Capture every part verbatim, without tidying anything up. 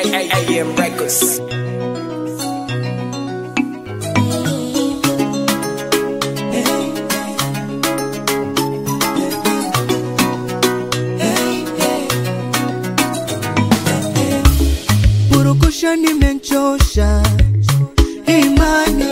A M Records. Purukusha nimenchosha, imani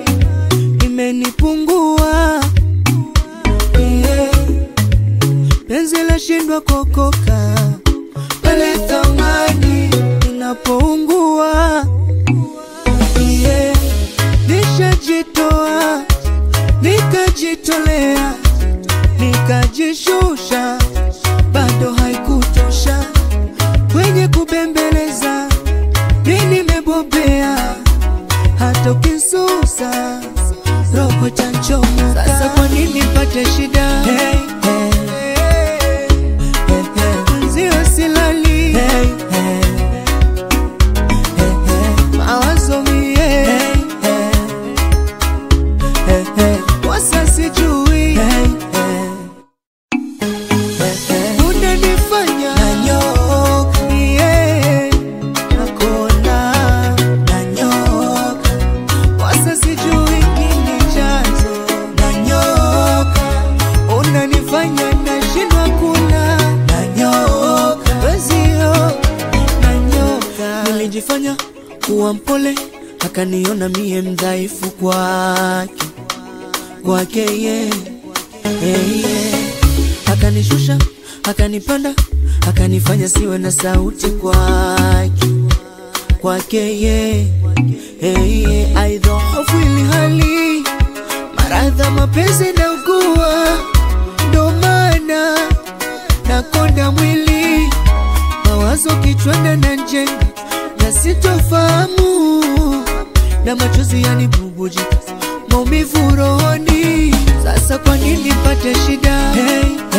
imenipungua, yeah. Penzi la shindwa kokoka pale thamani inapoungua, yeah. Nishajitoa, nikajitolea, nikajishusha, bado haikutosha. Kwenye kubembeleza mimi nimebobea, hata ukisusa roho chanchomoka. Sasa kwa nini pate shida? Hey, hey. Hey, hey. Nzio silali, hey, hey. Hey, hey. Mawazo mie, hey, hey. Hey, hey. Wasa sijui, hey, hey. Hey, hey. Unanifanya nanyoka, yeah. Nakona nanyoka, wasa sijui nini chanzo. Nanyoka, unanifanya nashindwa kula. Nanyoka, wezio nanyoka. Nilijifanya kuwa mpole, akaniona mie mdhaifu kwake, kwake ye, hey, yeah. Akanishusha, akanipanda, akanifanya siwe na sauti kwake, kwake ye, hey, yeah. Aidhofu ili hali maradha mapenzi na ukua, ndo maana nakonda mwili, mawazo kichwani na njenga na sitofahamu, na machozi yanibubujika, maumivu rohoni. Sasa kwa nini pate shida? Hey.